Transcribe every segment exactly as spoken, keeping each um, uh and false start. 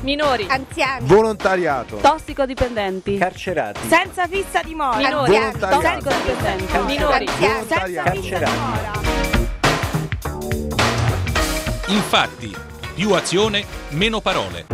minori, anziani, volontariato, tossicodipendenti, carcerati, senza fissa dimora, minori, Volontariato. tossicodipendenti, minori, anziani, senza Volontariato. fissa dimora. Infatti, più azione, meno parole.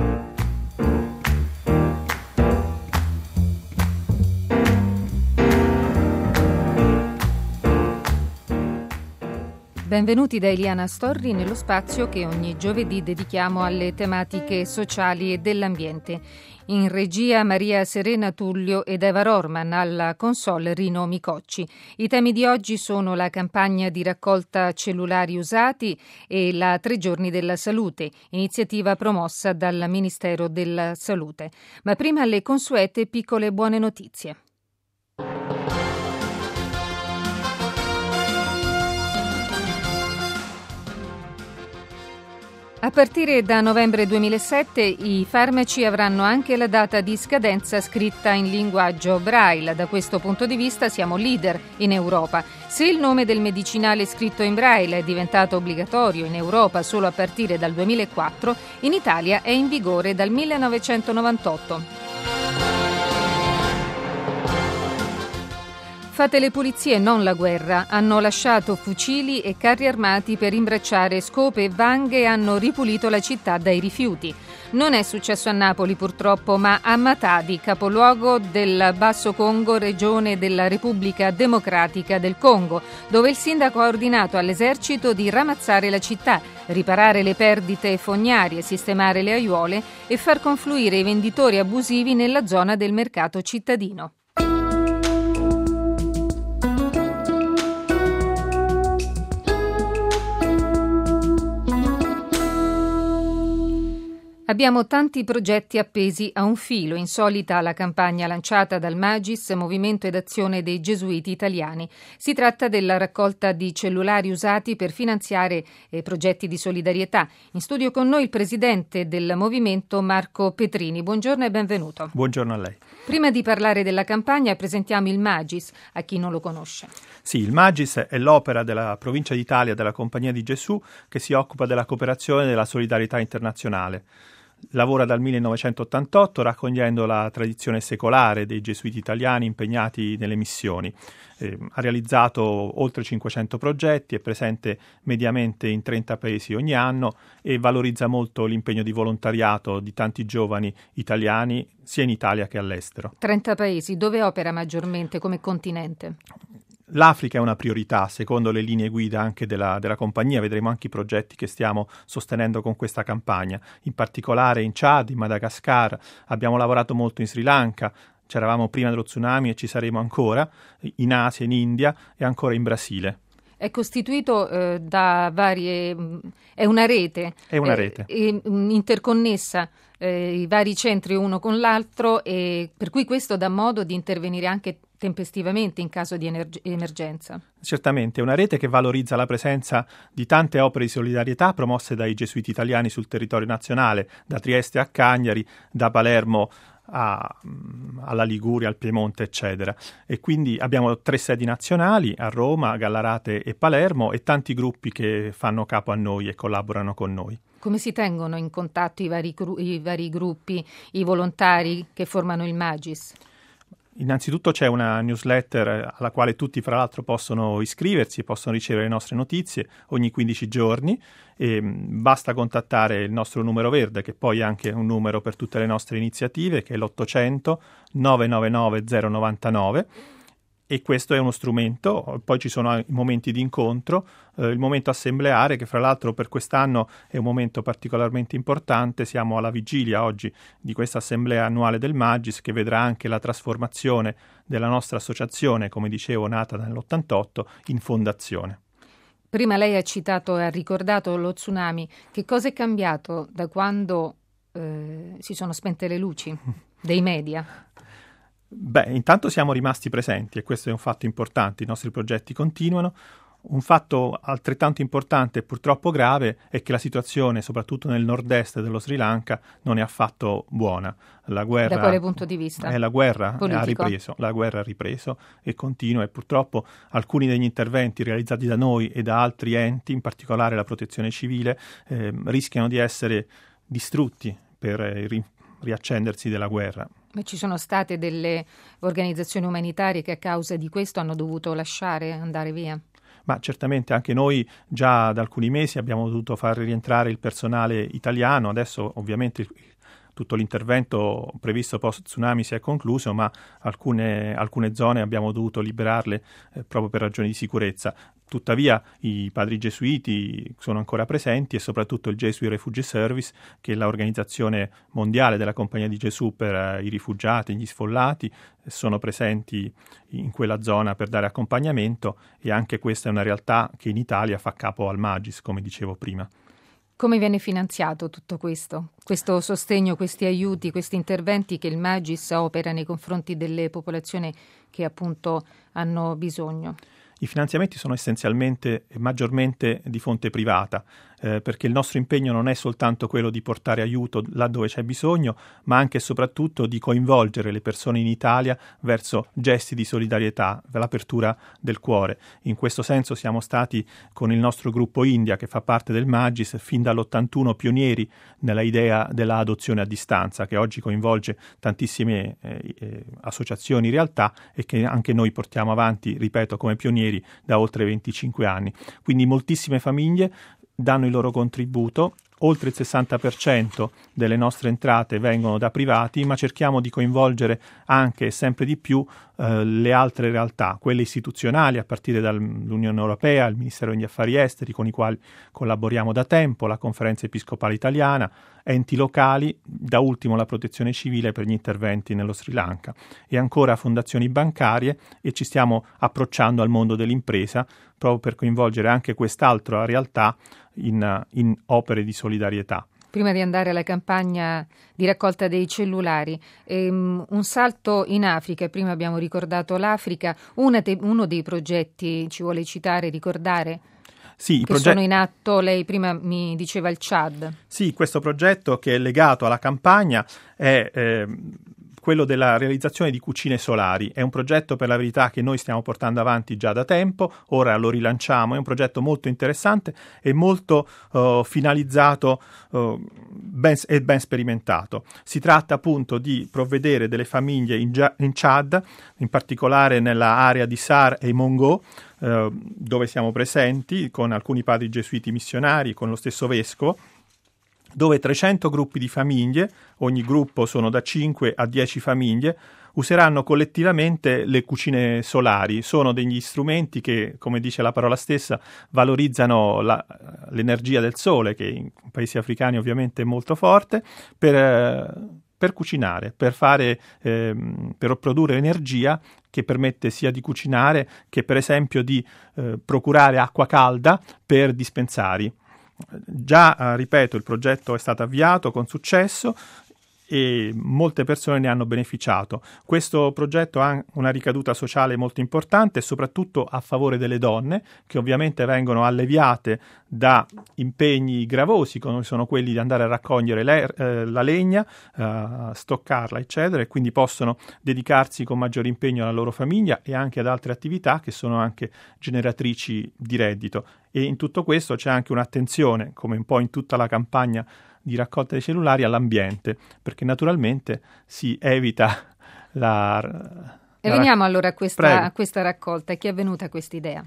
Benvenuti da Eliana Storri nello spazio che ogni giovedì dedichiamo alle tematiche sociali e dell'ambiente. In regia Maria Serena Tullio ed Eva Rorman, alla console Rino Micocci. I temi di oggi sono la campagna di raccolta cellulari usati e la Tre giorni della salute, iniziativa promossa dal Ministero della Salute. Ma prima le consuete piccole buone notizie. A partire da novembre duemilasette i farmaci avranno anche la data di scadenza scritta in linguaggio Braille. Da questo punto di vista siamo leader in Europa. Se il nome del medicinale scritto in Braille è diventato obbligatorio in Europa solo a partire dal duemilaquattro, in Italia è in vigore dal millenovecentonovantotto. Fate le pulizie, non la guerra. Hanno lasciato fucili e carri armati per imbracciare scope e vanghe e hanno ripulito la città dai rifiuti. Non è successo a Napoli purtroppo, ma a Matadi, capoluogo del Basso Congo, regione della Repubblica Democratica del Congo, dove il sindaco ha ordinato all'esercito di ramazzare la città, riparare le perdite fognarie, sistemare le aiuole e far confluire i venditori abusivi nella zona del mercato cittadino. Abbiamo tanti progetti appesi a un filo, insolita la campagna lanciata dal Magis, Movimento ed Azione dei Gesuiti Italiani. Si tratta della raccolta di cellulari usati per finanziare eh, progetti di solidarietà. In studio con noi il presidente del movimento Marco Petrini. Buongiorno e benvenuto. Buongiorno a lei. Prima di parlare della campagna presentiamo il Magis a chi non lo conosce. Sì, il Magis è l'opera della Provincia d'Italia della Compagnia di Gesù che si occupa della cooperazione e della solidarietà internazionale. Lavora dal millenovecentottantotto raccogliendo la tradizione secolare dei gesuiti italiani impegnati nelle missioni. Eh, ha realizzato oltre cinquecento progetti, è presente mediamente in trenta paesi ogni anno e valorizza molto l'impegno di volontariato di tanti giovani italiani sia in Italia che all'estero. trenta paesi, dove opera maggiormente come continente? L'Africa è una priorità, secondo le linee guida anche della, della compagnia. Vedremo anche i progetti che stiamo sostenendo con questa campagna, in particolare in Chad, in Madagascar. Abbiamo lavorato molto in Sri Lanka, c'eravamo prima dello tsunami e ci saremo ancora, in Asia, in India e ancora in Brasile. È costituito eh, da varie... è una rete. È una rete. Eh, interconnessa eh, i vari centri uno con l'altro, e per cui questo dà modo di intervenire anche tempestivamente in caso di ener- emergenza. Certamente, è una rete che valorizza la presenza di tante opere di solidarietà promosse dai gesuiti italiani sul territorio nazionale, da Trieste a Cagliari, da Palermo a, alla Liguria, al Piemonte, eccetera. E quindi abbiamo tre sedi nazionali, a Roma, Gallarate e Palermo, e tanti gruppi che fanno capo a noi e collaborano con noi. Come si tengono in contatto i vari, gru- i vari gruppi, i volontari che formano il Magis? Innanzitutto c'è una newsletter alla quale tutti fra l'altro possono iscriversi e possono ricevere le nostre notizie ogni quindici giorni, e basta contattare il nostro numero verde, che poi è anche un numero per tutte le nostre iniziative, che è l'ottocento nove nove nove zero nove nove, e questo è uno strumento. Poi ci sono i momenti di incontro, eh, il momento assembleare, che fra l'altro per quest'anno è un momento particolarmente importante. Siamo alla vigilia oggi di questa assemblea annuale del Magis, che vedrà anche la trasformazione della nostra associazione, come dicevo, nata nell'ottantotto, in fondazione. Prima lei ha citato e ha ricordato lo tsunami. Che cosa è cambiato da quando eh, si sono spente le luci dei media? Beh, intanto siamo rimasti presenti e questo è un fatto importante, i nostri progetti continuano. Un fatto altrettanto importante e purtroppo grave è che la situazione, soprattutto nel nord-est dello Sri Lanka, non è affatto buona. La guerra, da quale punto di vista? Eh, la guerra Politico. ha ripreso, la guerra ha ripreso e continua, e purtroppo alcuni degli interventi realizzati da noi e da altri enti, in particolare la Protezione Civile, eh, rischiano di essere distrutti per il ri- riaccendersi della guerra. Ma ci sono state delle organizzazioni umanitarie che a causa di questo hanno dovuto lasciare, andare via? Ma certamente anche noi già da alcuni mesi abbiamo dovuto far rientrare il personale italiano, adesso ovviamente il, tutto l'intervento previsto post-tsunami si è concluso, ma alcune, alcune zone abbiamo dovuto liberarle eh, proprio per ragioni di sicurezza. Tuttavia i padri gesuiti sono ancora presenti e soprattutto il Jesuit Refugee Service, che è l'organizzazione mondiale della Compagnia di Gesù per eh, i rifugiati, gli sfollati, sono presenti in quella zona per dare accompagnamento, e anche questa è una realtà che in Italia fa capo al Magis, come dicevo prima. Come viene finanziato tutto questo? Questo sostegno, questi aiuti, questi interventi che il Magis opera nei confronti delle popolazioni che appunto hanno bisogno? I finanziamenti sono essenzialmente e maggiormente di fonte privata, eh, perché il nostro impegno non è soltanto quello di portare aiuto laddove c'è bisogno, ma anche e soprattutto di coinvolgere le persone in Italia verso gesti di solidarietà, l'apertura del cuore. In questo senso siamo stati con il nostro gruppo India, che fa parte del Magis, fin dall'ottantuno pionieri nella idea della adozione a distanza, che oggi coinvolge tantissime eh, eh, associazioni in realtà e che anche noi portiamo avanti, ripeto, come pionieri da oltre venticinque anni. Quindi moltissime famiglie danno il loro contributo, oltre il sessanta per cento delle nostre entrate vengono da privati, ma cerchiamo di coinvolgere anche sempre di più eh, le altre realtà, quelle istituzionali, a partire dall'Unione Europea, il Ministero degli Affari Esteri, con i quali collaboriamo da tempo, la Conferenza Episcopale Italiana, enti locali, da ultimo la Protezione Civile per gli interventi nello Sri Lanka, e ancora fondazioni bancarie, e ci stiamo approcciando al mondo dell'impresa proprio per coinvolgere anche quest'altra realtà in, in opere di solidarietà. Prima di andare alla campagna di raccolta dei cellulari, ehm, un salto in Africa, prima abbiamo ricordato l'Africa, una te- uno dei progetti ci vuole citare, ricordare? Sì, che proget- sono in atto, lei prima mi diceva il Chad. Sì, questo progetto, che è legato alla campagna, è eh, quello della realizzazione di cucine solari. È un progetto, per la verità, che noi stiamo portando avanti già da tempo, ora lo rilanciamo. È un progetto molto interessante e molto uh, finalizzato uh, ben, e ben sperimentato. Si tratta appunto di provvedere delle famiglie in, Gia- in Chad, in particolare nella area di Sar e Mongo, uh, dove siamo presenti con alcuni padri gesuiti missionari, con lo stesso vescovo, dove trecento gruppi di famiglie, ogni gruppo sono da cinque a dieci famiglie, useranno collettivamente le cucine solari. Sono degli strumenti che, come dice la parola stessa, valorizzano la, l'energia del sole, che in paesi africani ovviamente è molto forte, per, per cucinare, per fare, eh, per produrre energia che permette sia di cucinare che, per esempio, di eh, procurare acqua calda per dispensari. Già, eh, ripeto, il progetto è stato avviato con successo e molte persone ne hanno beneficiato. Questo progetto ha una ricaduta sociale molto importante, soprattutto a favore delle donne, che ovviamente vengono alleviate da impegni gravosi, come sono quelli di andare a raccogliere le, eh, la legna, eh, stoccarla, eccetera, e quindi possono dedicarsi con maggiore impegno alla loro famiglia e anche ad altre attività che sono anche generatrici di reddito. E in tutto questo c'è anche un'attenzione, come un po' in tutta la campagna di raccolta dei cellulari, all'ambiente, perché naturalmente si evita la... E la veniamo rac- allora a questa, a questa raccolta. Chi è venuta questa idea?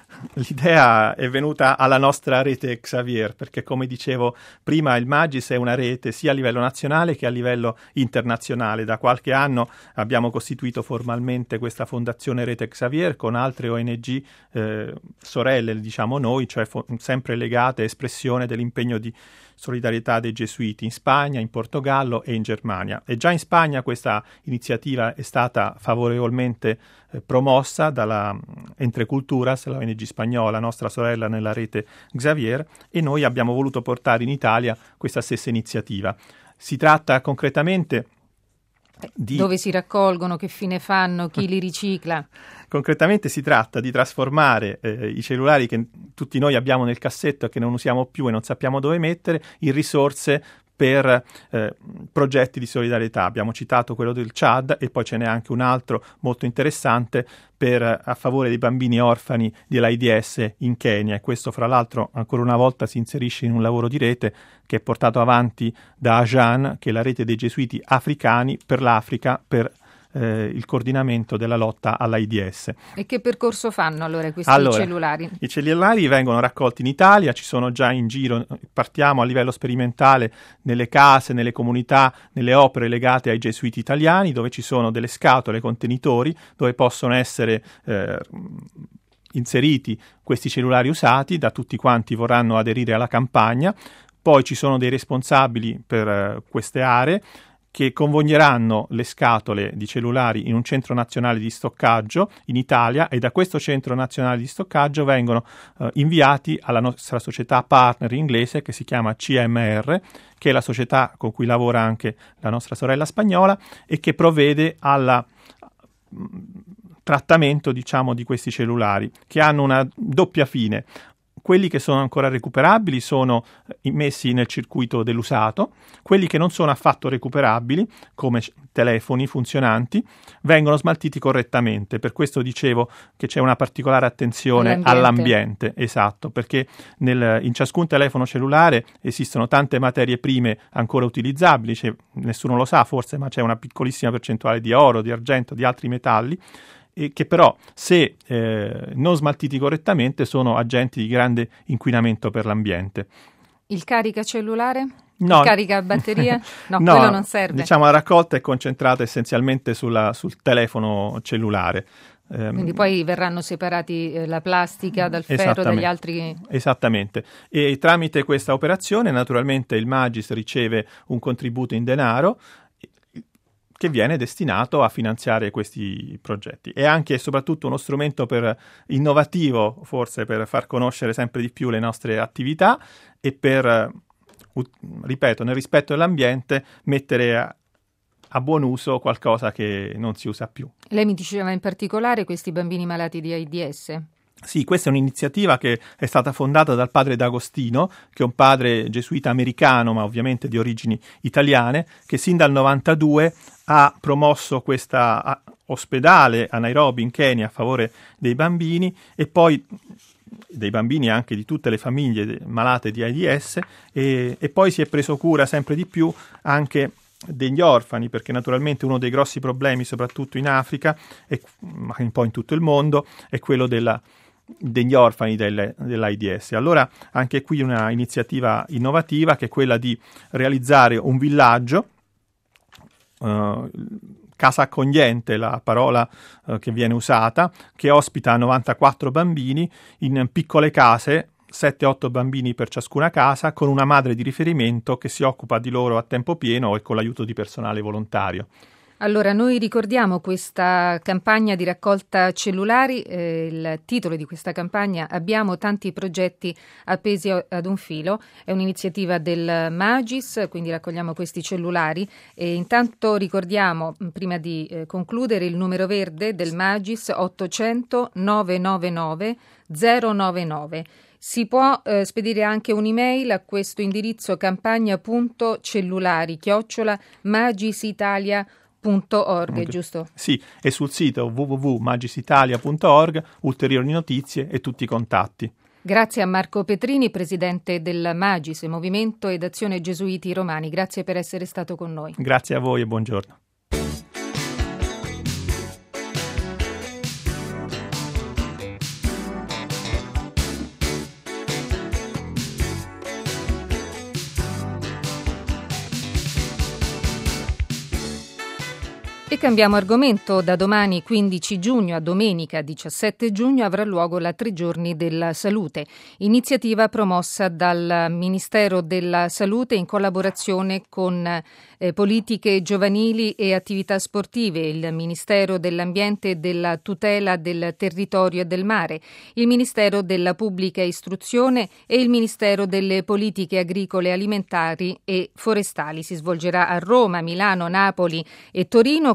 L'idea è venuta alla nostra rete Xavier, perché, come dicevo prima, il Magis è una rete sia a livello nazionale che a livello internazionale. Da qualche anno abbiamo costituito formalmente questa fondazione Rete Xavier con altre O N G eh, sorelle, diciamo noi, cioè fo- sempre legate, espressione dell'impegno di solidarietà dei Gesuiti in Spagna, in Portogallo e in Germania. E già in Spagna questa iniziativa è stata favorevolmente eh, promossa dalla Entre Culturas, la O N G spagnola, nostra sorella nella rete Xavier, e noi abbiamo voluto portare in Italia questa stessa iniziativa. Si tratta concretamente di... Dove si raccolgono, che fine fanno, chi li ricicla? Concretamente si tratta di trasformare eh, i cellulari che tutti noi abbiamo nel cassetto e che non usiamo più e non sappiamo dove mettere in risorse per eh, progetti di solidarietà. Abbiamo citato quello del Chad e poi ce n'è anche un altro molto interessante per, a favore dei bambini orfani dell'AIDS in Kenya, e questo fra l'altro ancora una volta si inserisce in un lavoro di rete che è portato avanti da AJAN, che è la rete dei gesuiti africani per l'Africa, per Eh, il coordinamento della lotta all'AIDS. E che percorso fanno allora questi allora, cellulari? I cellulari vengono raccolti in Italia, ci sono già in giro, partiamo a livello sperimentale nelle case, nelle comunità, nelle opere legate ai gesuiti italiani, dove ci sono delle scatole contenitori dove possono essere eh, inseriti questi cellulari usati da tutti quanti vorranno aderire alla campagna. Poi ci sono dei responsabili per eh, queste aree che convogneranno le scatole di cellulari in un centro nazionale di stoccaggio in Italia, e da questo centro nazionale di stoccaggio vengono eh, inviati alla nostra società partner inglese che si chiama C M R, che è la società con cui lavora anche la nostra sorella spagnola e che provvede al trattamento, diciamo, di questi cellulari, che hanno una doppia fine. Quelli che sono ancora recuperabili sono immessi nel circuito dell'usato, quelli che non sono affatto recuperabili, come telefoni funzionanti, vengono smaltiti correttamente. Per questo dicevo che c'è una particolare attenzione all'ambiente, all'ambiente esatto, perché nel, in ciascun telefono cellulare esistono tante materie prime ancora utilizzabili, cioè, nessuno lo sa forse, ma c'è una piccolissima percentuale di oro, di argento, di altri metalli, e che però, se eh, non smaltiti correttamente, sono agenti di grande inquinamento per l'ambiente. Il carica cellulare? No. Il carica batteria? No, no, quello non serve. Diciamo, la raccolta è concentrata essenzialmente sulla, sul telefono cellulare. Um, Quindi poi verranno separati eh, la plastica dal ferro, dagli altri... Esattamente. E tramite questa operazione, naturalmente, il Magis riceve un contributo in denaro che viene destinato a finanziare questi progetti. È anche e soprattutto uno strumento per innovativo, forse, per far conoscere sempre di più le nostre attività e per, ripeto, nel rispetto dell'ambiente, mettere a, a buon uso qualcosa che non si usa più. Lei mi diceva in particolare questi bambini malati di AIDS. Sì, questa è un'iniziativa che è stata fondata dal padre D'Agostino, che è un padre gesuita americano, ma ovviamente di origini italiane, che sin dal novantadue ha promosso questa ospedale a Nairobi, in Kenya, a favore dei bambini, e poi dei bambini anche di tutte le famiglie malate di AIDS, e, e poi si è preso cura sempre di più anche degli orfani, perché naturalmente uno dei grossi problemi, soprattutto in Africa, e, ma un po' in tutto il mondo, è quello della degli orfani del, dell'AIDS. Allora anche qui una iniziativa innovativa, che è quella di realizzare un villaggio, uh, casa accogliente, la parola uh, che viene usata, che ospita novantaquattro bambini in piccole case, sette otto bambini per ciascuna casa, con una madre di riferimento che si occupa di loro a tempo pieno e con l'aiuto di personale volontario. Allora, noi ricordiamo questa campagna di raccolta cellulari, eh, il titolo di questa campagna: Abbiamo tanti progetti appesi ad un filo, è un'iniziativa del Magis, quindi raccogliamo questi cellulari, e intanto ricordiamo, prima di eh, concludere, il numero verde del Magis: ottocento novecentonovantanove zero novantanove. Si può eh, spedire anche un'email a questo indirizzo: campagna.cellulari chiocciola magisitalia punto org, okay. Giusto? Sì, e sul sito w w w punto magisitalia punto org ulteriori notizie e tutti i contatti. Grazie a Marco Petrini, presidente del Magis, Movimento ed Azione Gesuiti Romani. Grazie per essere stato con noi. Grazie a voi e buongiorno. E cambiamo argomento. Da domani quindici giugno a domenica diciassette giugno avrà luogo la Tre Giorni della Salute, iniziativa promossa dal Ministero della Salute in collaborazione con eh, politiche giovanili e attività sportive, il Ministero dell'Ambiente e della Tutela del Territorio e del Mare, il Ministero della Pubblica Istruzione e il Ministero delle Politiche Agricole, Alimentari e Forestali. Si svolgerà a Roma, Milano, Napoli e Torino,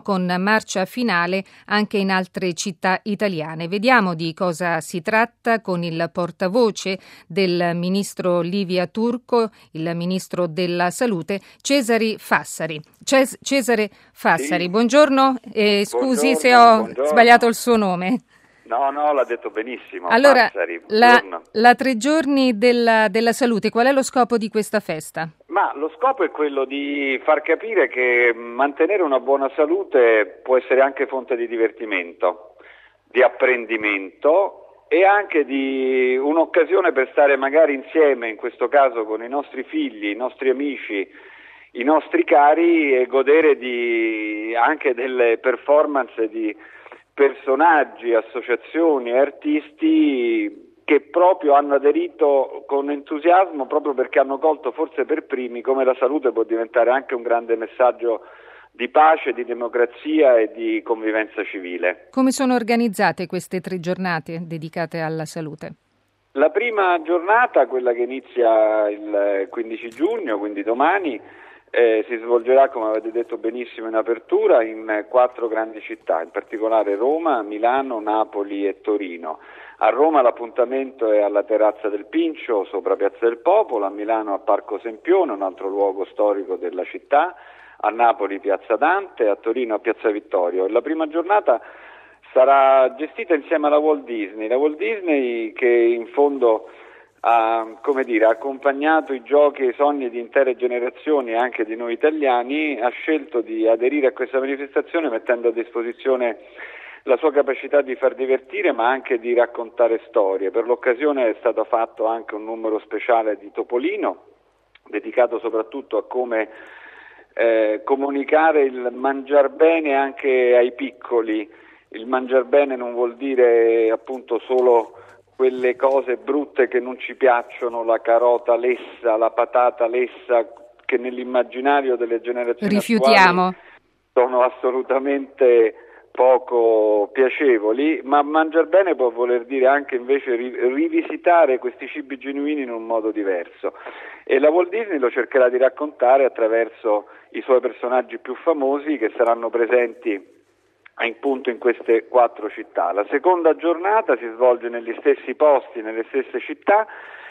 no con marcia finale anche in altre città italiane. Vediamo di cosa si tratta con il portavoce del ministro Livia Turco, il ministro della Salute, Cesare Fassari. Ces- Cesare Fassari, sì. Buongiorno, eh, scusi buongiorno, se ho buongiorno. sbagliato il suo nome. No, no, l'ha detto benissimo. Allora, Fassari, la, la tre giorni della, della salute, qual è lo scopo di questa festa? Ma lo scopo è quello di far capire che mantenere una buona salute può essere anche fonte di divertimento, di apprendimento e anche di un'occasione per stare magari insieme, in questo caso con i nostri figli, i nostri amici, i nostri cari e godere di, anche delle performance di personaggi, associazioni e artisti che proprio hanno aderito con entusiasmo proprio perché hanno colto forse per primi come la salute può diventare anche un grande messaggio di pace, di democrazia e di convivenza civile. Come sono organizzate queste tre giornate dedicate alla salute? La prima giornata, quella che inizia il quindici giugno, quindi domani, Eh, si svolgerà, come avete detto benissimo in apertura, in quattro grandi città, in particolare Roma, Milano, Napoli e Torino. A Roma l'appuntamento è alla Terrazza del Pincio, sopra Piazza del Popolo, a Milano a Parco Sempione, un altro luogo storico della città, a Napoli Piazza Dante, a Torino a Piazza Vittorio. La prima giornata sarà gestita insieme alla Walt Disney, la Walt Disney che in fondo ha, come dire, ha accompagnato i giochi e i sogni di intere generazioni, anche di noi italiani, ha scelto di aderire a questa manifestazione mettendo a disposizione la sua capacità di far divertire ma anche di raccontare storie. Per l'occasione è stato fatto anche un numero speciale di Topolino, dedicato soprattutto a come eh, comunicare il mangiar bene anche ai piccoli. Il mangiar bene non vuol dire appunto solo quelle cose brutte che non ci piacciono, la carota lessa, la patata lessa, che nell'immaginario delle generazioni rifiutiamo. Attuali sono assolutamente poco piacevoli, ma mangiar bene può voler dire anche invece rivisitare questi cibi genuini in un modo diverso. E la Walt Disney lo cercherà di raccontare attraverso i suoi personaggi più famosi che saranno presenti appunto in queste quattro città. La seconda giornata si svolge negli stessi posti, nelle stesse città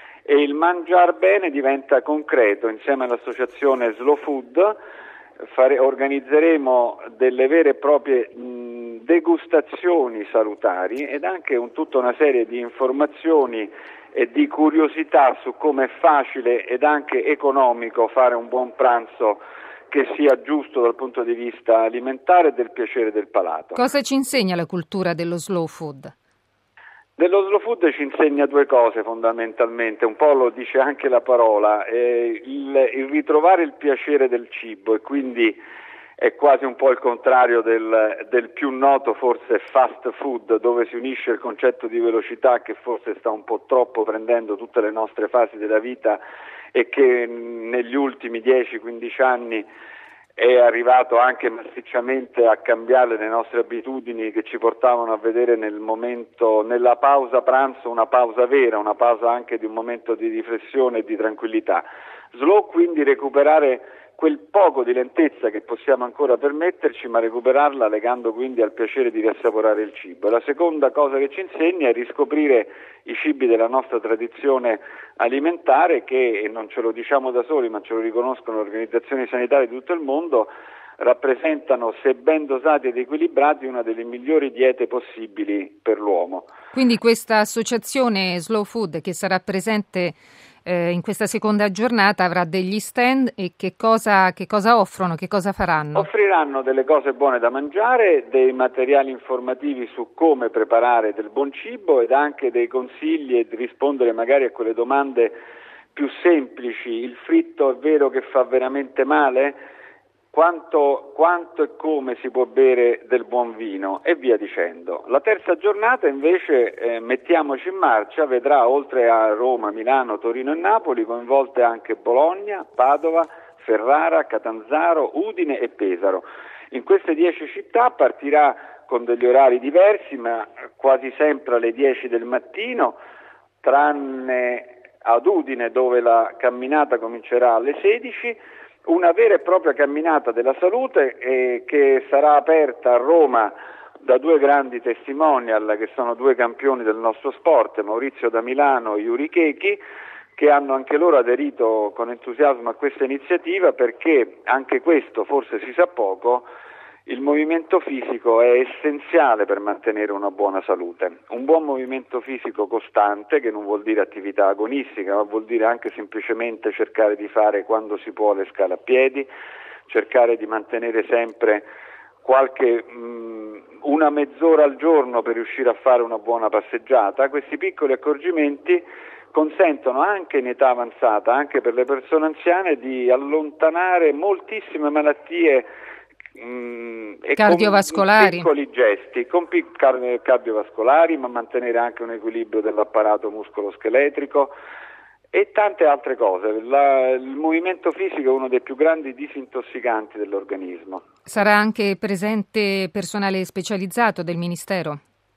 e il mangiar bene diventa concreto. Insieme all'associazione Slow Food fare, organizzeremo delle vere e proprie mh, degustazioni salutari ed anche un, tutta una serie di informazioni e di curiosità su come è facile ed anche economico fare un buon pranzo che sia giusto dal punto di vista alimentare e del piacere del palato. Cosa ci insegna la cultura dello slow food? Dello slow food ci insegna due cose fondamentalmente, un po' lo dice anche la parola, eh, il, il ritrovare il piacere del cibo e quindi è quasi un po' il contrario del, del più noto forse fast food, dove si unisce il concetto di velocità che forse sta un po' troppo prendendo tutte le nostre fasi della vita e che negli ultimi dieci quindici anni è arrivato anche massicciamente a cambiare le nostre abitudini che ci portavano a vedere nel momento, nella pausa pranzo, una pausa vera, una pausa anche di un momento di riflessione e di tranquillità. Slow quindi recuperare quel poco di lentezza che possiamo ancora permetterci, ma recuperarla legando quindi al piacere di riassaporare il cibo. La seconda cosa che ci insegna è riscoprire i cibi della nostra tradizione alimentare che, e non ce lo diciamo da soli, ma ce lo riconoscono le organizzazioni sanitarie di tutto il mondo, rappresentano, se ben dosati ed equilibrati, una delle migliori diete possibili per l'uomo. Quindi questa associazione Slow Food che sarà presente eh, in questa seconda giornata avrà degli stand e che cosa, che cosa offrono, che cosa faranno? Offriranno delle cose buone da mangiare, dei materiali informativi su come preparare del buon cibo ed anche dei consigli e di rispondere magari a quelle domande più semplici. Il fritto è vero che fa veramente male? Quanto, quanto e come si può bere del buon vino e via dicendo. La terza giornata invece eh, mettiamoci in marcia, vedrà oltre a Roma, Milano, Torino e Napoli coinvolte anche Bologna, Padova, Ferrara, Catanzaro, Udine e Pesaro. In queste dieci città partirà con degli orari diversi, ma quasi sempre alle dieci del mattino, tranne ad Udine dove la camminata comincerà alle sedici. una vera e propria camminata della salute eh, che sarà aperta a Roma da due grandi testimonial che sono due campioni del nostro sport, Maurizio da Milano e Yuri Chechi, che hanno anche loro aderito con entusiasmo a questa iniziativa, perché anche questo forse si sa poco, il movimento fisico è essenziale per mantenere una buona salute. Un buon movimento fisico costante, che non vuol dire attività agonistica, ma vuol dire anche semplicemente cercare di fare quando si può le scale a piedi, cercare di mantenere sempre qualche mh, una mezz'ora al giorno per riuscire a fare una buona passeggiata. Questi piccoli accorgimenti consentono anche in età avanzata, anche per le persone anziane, di allontanare moltissime malattie mh, e cardiovascolari, con piccoli gesti, con pic- car- cardiovascolari, ma mantenere anche un equilibrio dell'apparato muscoloscheletrico e tante altre cose. La, il movimento fisico è uno dei più grandi disintossicanti dell'organismo. Sarà anche presente personale specializzato del Ministero?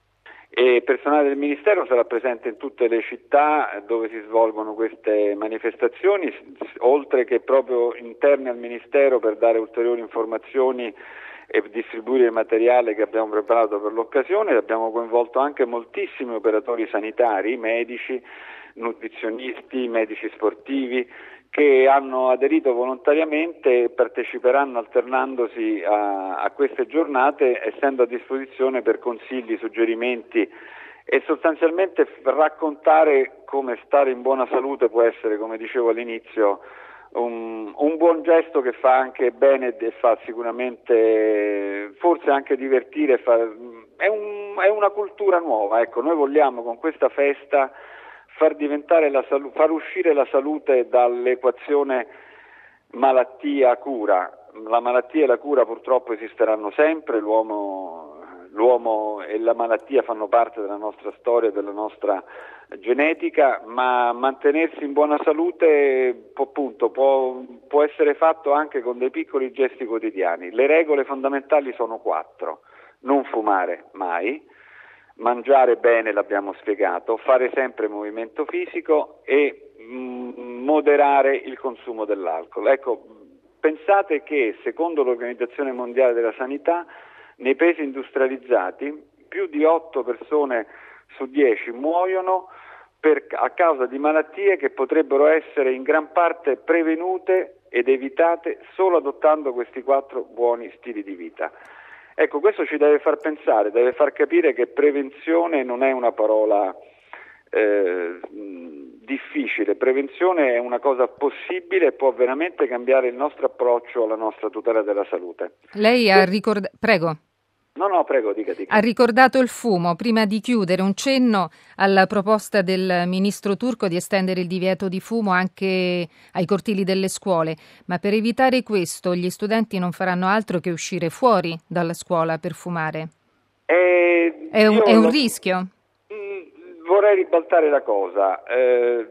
E il personale del Ministero sarà presente in tutte le città dove si svolgono queste manifestazioni, oltre che proprio interne al Ministero per dare ulteriori informazioni e distribuire il materiale che abbiamo preparato per l'occasione. Abbiamo coinvolto anche moltissimi operatori sanitari, medici, nutrizionisti, medici sportivi, che hanno aderito volontariamente e parteciperanno alternandosi a, a queste giornate, essendo a disposizione per consigli, suggerimenti e sostanzialmente raccontare come stare in buona salute può essere, come dicevo all'inizio, un, un buon gesto che fa anche bene e fa sicuramente forse anche divertire, fa, è, un, è una cultura nuova. Ecco, noi vogliamo con questa festa far diventare la salu- far uscire la salute dall'equazione malattia-cura. La malattia e la cura purtroppo esisteranno sempre, l'uomo, l'uomo e la malattia fanno parte della nostra storia, della nostra genetica, ma mantenersi in buona salute appunto può, può essere fatto anche con dei piccoli gesti quotidiani. Le regole fondamentali sono quattro: non fumare mai, mangiare bene, l'abbiamo spiegato, fare sempre movimento fisico e mh, moderare il consumo dell'alcol. Ecco, pensate che secondo l'Organizzazione Mondiale della Sanità nei paesi industrializzati più di otto persone su dieci muoiono per, a causa di malattie che potrebbero essere in gran parte prevenute ed evitate solo adottando questi quattro buoni stili di vita. Ecco, questo ci deve far pensare, deve far capire che prevenzione non è una parola eh, difficile, prevenzione è una cosa possibile e può veramente cambiare il nostro approccio alla nostra tutela della salute. Lei ha ricordato... Prego. No, no, prego, dica, dica. Ha ricordato il fumo. Prima di chiudere, un cenno alla proposta del ministro turco di estendere il divieto di fumo anche ai cortili delle scuole. Ma per evitare questo, gli studenti non faranno altro che uscire fuori dalla scuola per fumare. Eh, è un, è un lo, rischio? Mh, vorrei ribaltare la cosa. Eh,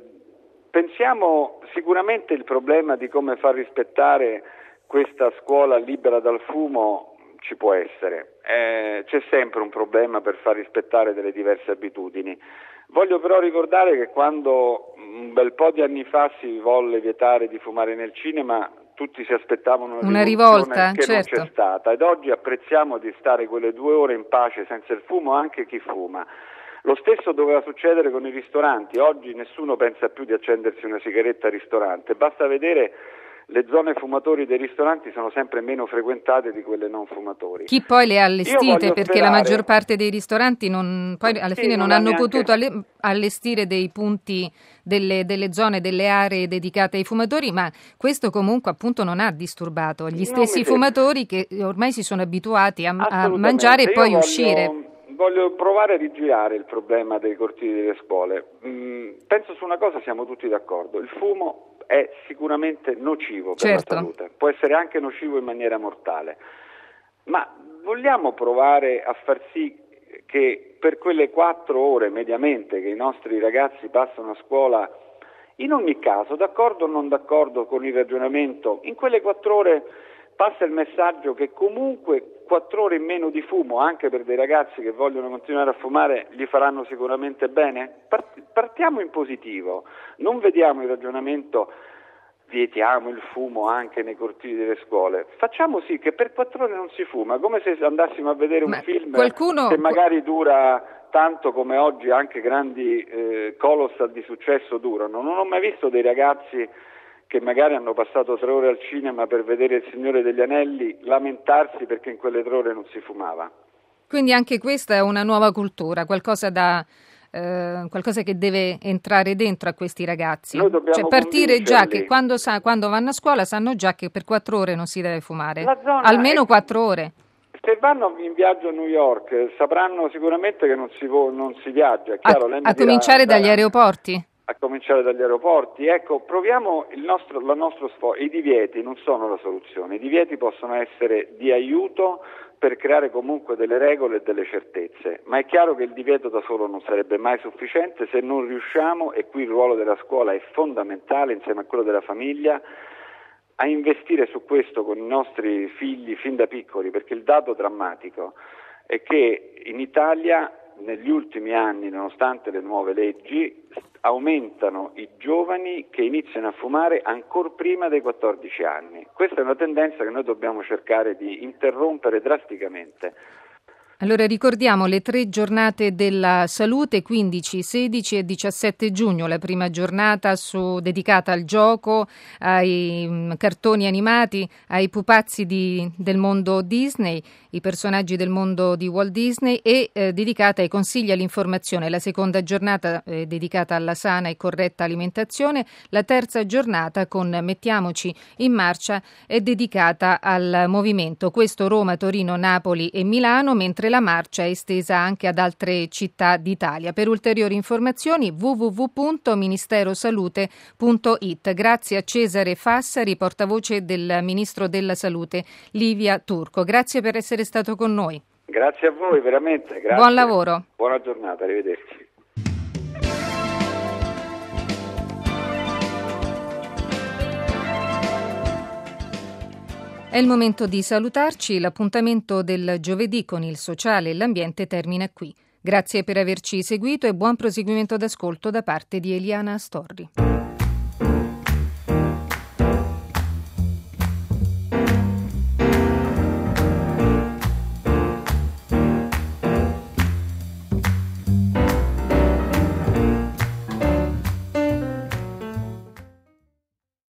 pensiamo sicuramente il problema di come far rispettare questa scuola libera dal fumo ci può essere, eh, c'è sempre un problema per far rispettare delle diverse abitudini. Voglio però ricordare che quando un bel po' di anni fa si volle vietare di fumare nel cinema, tutti si aspettavano una, una rivolta, che certo. non c'è stata, ed oggi apprezziamo di stare quelle due ore in pace senza il fumo anche chi fuma. Lo stesso doveva succedere con i ristoranti. Oggi nessuno pensa più di accendersi una sigaretta al ristorante, basta vedere le zone fumatori dei ristoranti sono sempre meno frequentate di quelle non fumatori. Chi poi le ha allestite? Perché sperare... la maggior parte dei ristoranti non, poi alla sì, fine non, non hanno neanche... potuto alle, allestire dei punti, delle, delle zone, delle aree dedicate ai fumatori, ma questo comunque appunto non ha disturbato gli stessi fumatori che ormai si sono abituati a, a mangiare e poi voglio... uscire. Voglio provare a rigirare il problema dei cortili delle scuole. Mm, penso su una cosa siamo tutti d'accordo: il fumo è sicuramente nocivo per certo. la salute, può essere anche nocivo in maniera mortale, ma vogliamo provare a far sì che per quelle quattro ore mediamente che i nostri ragazzi passano a scuola, in ogni caso, d'accordo o non d'accordo con il ragionamento, in quelle quattro ore passa il messaggio che comunque quattro ore in meno di fumo, anche per dei ragazzi che vogliono continuare a fumare, gli faranno sicuramente bene? Partiamo in positivo, non vediamo il ragionamento vietiamo il fumo anche nei cortili delle scuole. Facciamo sì che per quattro ore non si fuma, come se andassimo a vedere un Ma film qualcuno... che magari dura tanto come oggi anche grandi eh, colossal di successo durano. Non ho mai visto dei ragazzi che magari hanno passato tre ore al cinema per vedere Il Signore degli Anelli lamentarsi perché in quelle tre ore non si fumava. Quindi anche questa è una nuova cultura, qualcosa da... Eh, qualcosa che deve entrare dentro a questi ragazzi, Noi dobbiamo cioè partire già che convincerli. quando, sa, quando vanno a scuola sanno già che per quattro ore non si deve fumare, La zona almeno è- quattro ore. Se vanno in viaggio a New York sapranno sicuramente che non si, vo- non si viaggia. È chiaro, A, lei mi a dirà, cominciare dagli sarà- aeroporti? A cominciare dagli aeroporti. Ecco, proviamo il nostro, la nostro sforzo. I divieti non sono la soluzione, i divieti possono essere di aiuto per creare comunque delle regole e delle certezze, ma è chiaro che il divieto da solo non sarebbe mai sufficiente se non riusciamo, e qui il ruolo della scuola è fondamentale insieme a quello della famiglia, a investire su questo con i nostri figli fin da piccoli, perché il dato drammatico è che in Italia negli ultimi anni, nonostante le nuove leggi, aumentano i giovani che iniziano a fumare ancor prima dei quattordici anni. Questa è una tendenza che noi dobbiamo cercare di interrompere drasticamente. Allora ricordiamo le tre giornate della salute, quindici, sedici e diciassette giugno, la prima giornata su, dedicata al gioco, ai mh, cartoni animati, ai pupazzi di, del mondo Disney, i personaggi del mondo di Walt Disney, e eh, dedicata ai consigli all'informazione. La seconda giornata è dedicata alla sana e corretta alimentazione, la terza giornata con Mettiamoci in marcia è dedicata al movimento. Questo Roma, Torino, Napoli e Milano, mentre la marcia è estesa anche ad altre città d'Italia. Per ulteriori informazioni w w w punto ministerosalute punto i t. Grazie a Cesare Fassari, portavoce del Ministro della Salute Livia Turco. Grazie per essere stato con noi. Grazie a voi, veramente. Grazie. Buon lavoro. Buona giornata, arrivederci. È il momento di salutarci. L'appuntamento del giovedì con il sociale e l'ambiente termina qui. Grazie per averci seguito e buon proseguimento d'ascolto da parte di Eliana Astorri.